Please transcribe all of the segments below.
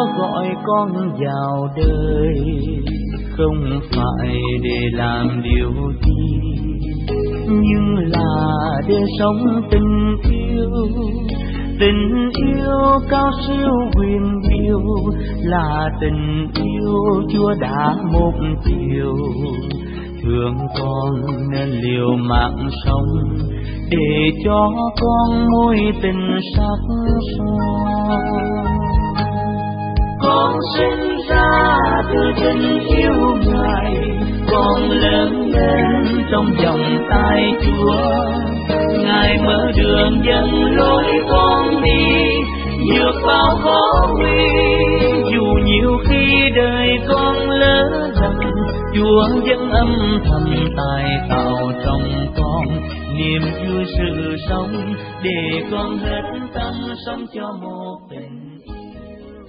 Chúa gọi con vào đời không phải để làm điều gì, nhưng là để sống tình yêu. Tình yêu cao siêu huyền diệu là tình yêu Chúa đã một chiều. Thương con nên liều mạng sống để cho con mối tình sắc son. Con sinh ra từ tình yêu Ngài, con lớn lên trong vòng tay Chúa. Ngài mở đường dẫn lối con đi, vượt bao khó nguy. Dù nhiều khi đời con lỡ dần, Chúa vẫn âm thầm tài tạo trong con niềm vui sự sống, để con hết tâm sống cho một tình yêu.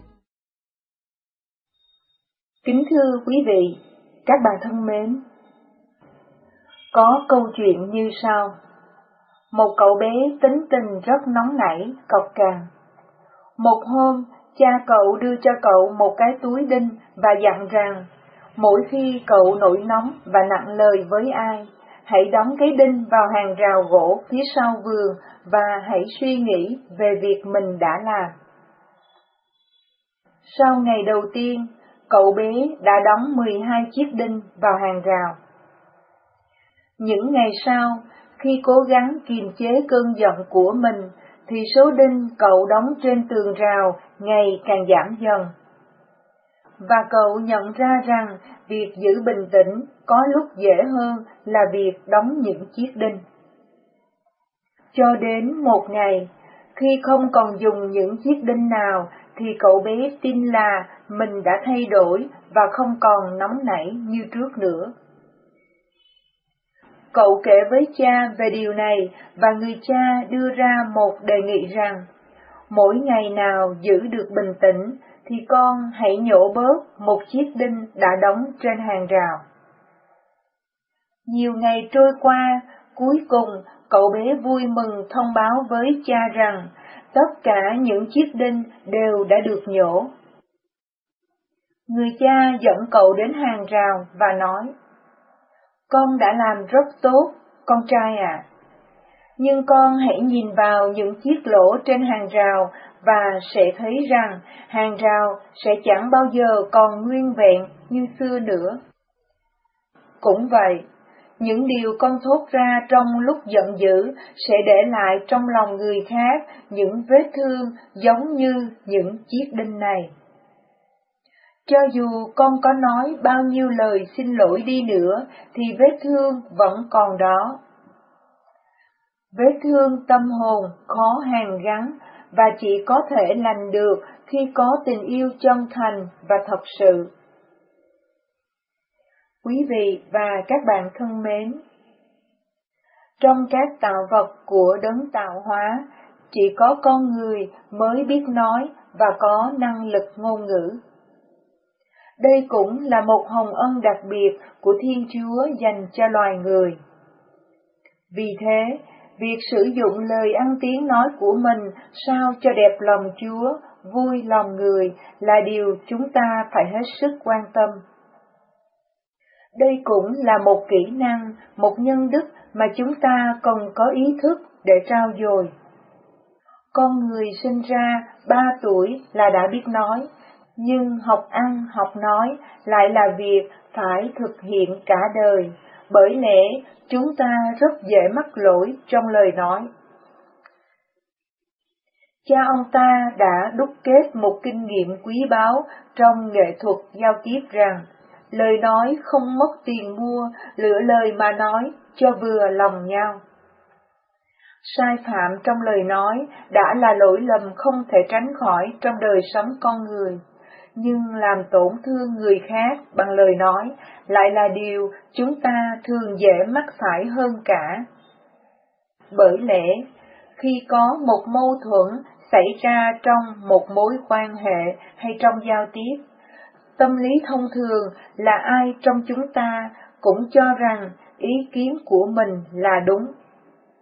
Kính thưa quý vị, các bạn thân mến, có câu chuyện như sau. Một cậu bé tính tình rất nóng nảy, cọc cằn. Một hôm, cha cậu đưa cho cậu một cái túi đinh và dặn rằng, mỗi khi cậu nổi nóng và nặng lời với ai, hãy đóng cái đinh vào hàng rào gỗ phía sau vườn và hãy suy nghĩ về việc mình đã làm. Sau ngày đầu tiên, cậu bé đã đóng 12 chiếc đinh vào hàng rào. Những ngày sau, khi cố gắng kiềm chế cơn giận của mình, thì số đinh cậu đóng trên tường rào ngày càng giảm dần. Và cậu nhận ra rằng việc giữ bình tĩnh có lúc dễ hơn là việc đóng những chiếc đinh. Cho đến một ngày, khi không còn dùng những chiếc đinh nào, thì cậu bé tin là mình đã thay đổi và không còn nóng nảy như trước nữa. Cậu kể với cha về điều này và người cha đưa ra một đề nghị rằng, mỗi ngày nào giữ được bình tĩnh thì con hãy nhổ bớt một chiếc đinh đã đóng trên hàng rào. Nhiều ngày trôi qua, cuối cùng cậu bé vui mừng thông báo với cha rằng tất cả những chiếc đinh đều đã được nhổ. Người cha dẫn cậu đến hàng rào và nói, con đã làm rất tốt, con trai ạ. Nhưng con hãy nhìn vào những chiếc lỗ trên hàng rào và sẽ thấy rằng hàng rào sẽ chẳng bao giờ còn nguyên vẹn như xưa nữa. Cũng vậy, những điều con thốt ra trong lúc giận dữ sẽ để lại trong lòng người khác những vết thương giống như những chiếc đinh này. Cho dù con có nói bao nhiêu lời xin lỗi đi nữa, thì vết thương vẫn còn đó. Vết thương tâm hồn khó hàn gắn và chỉ có thể lành được khi có tình yêu chân thành và thật sự. Quý vị và các bạn thân mến, trong các tạo vật của đấng tạo hóa, chỉ có con người mới biết nói và có năng lực ngôn ngữ. Đây cũng là một hồng ân đặc biệt của Thiên Chúa dành cho loài người. Vì thế, việc sử dụng lời ăn tiếng nói của mình sao cho đẹp lòng Chúa, vui lòng người là điều chúng ta phải hết sức quan tâm. Đây cũng là một kỹ năng, một nhân đức mà chúng ta cần có ý thức để trau dồi. Con người sinh ra 3 tuổi là đã biết nói, nhưng học ăn, học nói lại là việc phải thực hiện cả đời, bởi lẽ chúng ta rất dễ mắc lỗi trong lời nói. Cha ông ta đã đúc kết một kinh nghiệm quý báu trong nghệ thuật giao tiếp rằng, lời nói không mất tiền mua, lựa lời mà nói cho vừa lòng nhau. Sai phạm trong lời nói đã là lỗi lầm không thể tránh khỏi trong đời sống con người, nhưng làm tổn thương người khác bằng lời nói lại là điều chúng ta thường dễ mắc phải hơn cả. Bởi lẽ, khi có một mâu thuẫn xảy ra trong một mối quan hệ hay trong giao tiếp, tâm lý thông thường là ai trong chúng ta cũng cho rằng ý kiến của mình là đúng.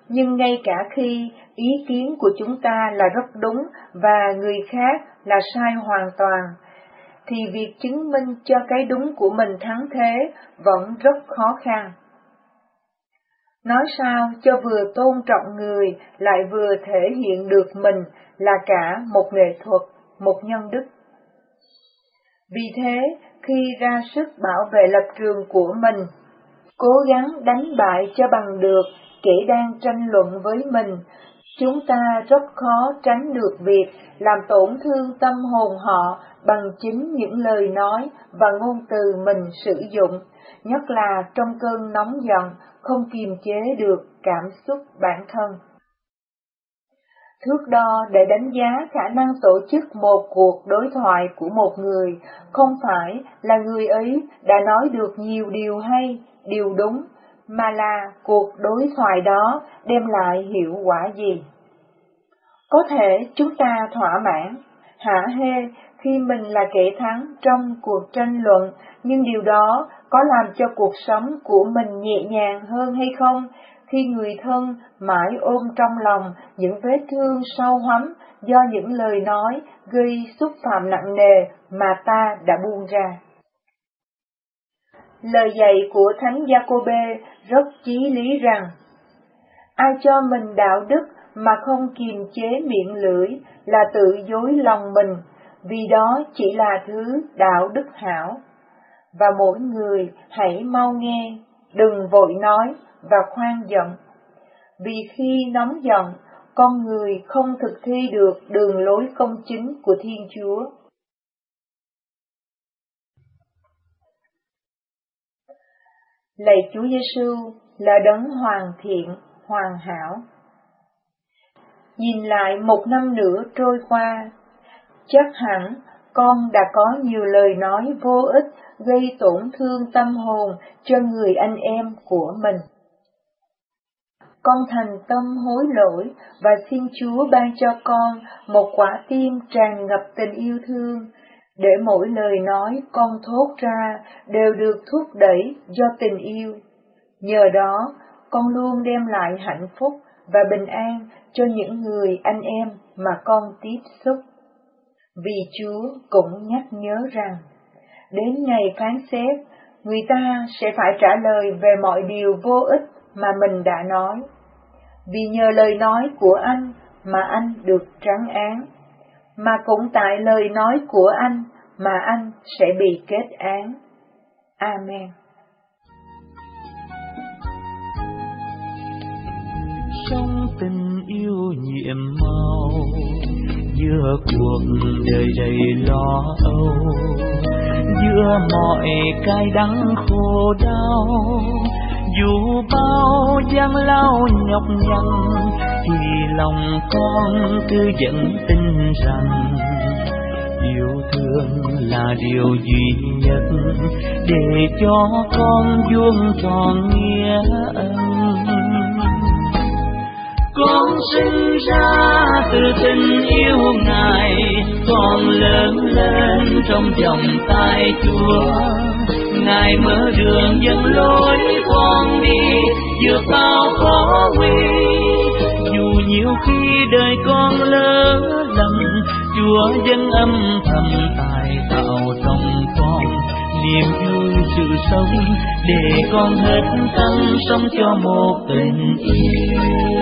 Nhưng ngay cả khi ý kiến của chúng ta là rất đúng và người khác là sai hoàn toàn, thì việc chứng minh cho cái đúng của mình thắng thế vẫn rất khó khăn. Nói sao cho vừa tôn trọng người lại vừa thể hiện được mình là cả một nghệ thuật, một nhân đức. Vì thế, khi ra sức bảo vệ lập trường của mình, cố gắng đánh bại cho bằng được kẻ đang tranh luận với mình, chúng ta rất khó tránh được việc làm tổn thương tâm hồn họ bằng chính những lời nói và ngôn từ mình sử dụng, nhất là trong cơn nóng giận, không kiềm chế được cảm xúc bản thân. Thước đo để đánh giá khả năng tổ chức một cuộc đối thoại của một người không phải là người ấy đã nói được nhiều điều hay, điều đúng, mà là cuộc đối thoại đó đem lại hiệu quả gì. Có thể chúng ta thỏa mãn, hả hê khi mình là kẻ thắng trong cuộc tranh luận, nhưng điều đó có làm cho cuộc sống của mình nhẹ nhàng hơn hay không, khi người thân mãi ôm trong lòng những vết thương sâu hắm do những lời nói gây xúc phạm nặng nề mà ta đã buông ra. Lời dạy của Thánh Giacôbê rất chí lý rằng, ai cho mình đạo đức mà không kiềm chế miệng lưỡi là tự dối lòng mình, vì đó chỉ là thứ đạo đức hảo. Và mỗi người hãy mau nghe, đừng vội nói và khoan giận. Vì khi nóng giận, con người không thực thi được đường lối công chính của Thiên Chúa. Lạy Chúa Giêsu là đấng hoàn thiện, hoàn hảo. Nhìn lại một năm nữa trôi qua, chắc hẳn con đã có nhiều lời nói vô ích gây tổn thương tâm hồn cho người anh em của mình. Con thành tâm hối lỗi và xin Chúa ban cho con một quả tim tràn ngập tình yêu thương, để mỗi lời nói con thốt ra đều được thúc đẩy do tình yêu. Nhờ đó, con luôn đem lại hạnh phúc và bình an cho những người anh em mà con tiếp xúc. Vì Chúa cũng nhắc nhớ rằng, đến ngày phán xét, người ta sẽ phải trả lời về mọi điều vô ích mà mình đã nói. Vì nhờ lời nói của anh mà anh được trắng án, mà cũng tại lời nói của anh mà anh sẽ bị kết án. Amen. Trong tình yêu nhiệm màu, giữa cuộc đời đầy lo âu, giữa mọi cái đắng khổ đau, dù bao gian lao nhọc nhằn, thì lòng con cứ vẫn tin rằng yêu thương là điều duy nhất để cho con vuông tròn nghĩa ân. Con sinh ra từ tình yêu Ngài, con lớn lên trong vòng tay Chúa. Ngài mở đường dẫn lối con đi, vượt bao khó nguy. Dù nhiều khi đời con lỡ lầm, Chúa vẫn âm thầm tài tạo trong con niềm vui sự sống, để con hết tâm sống cho một tình yêu.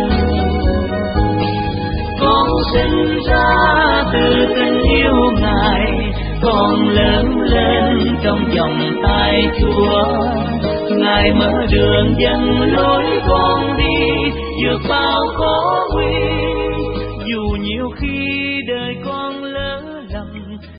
Con sinh ra từ tình yêu Ngài, con lớn lên trong vòng tay Chúa. Ngài mở đường dẫn lối con đi, vượt bao khó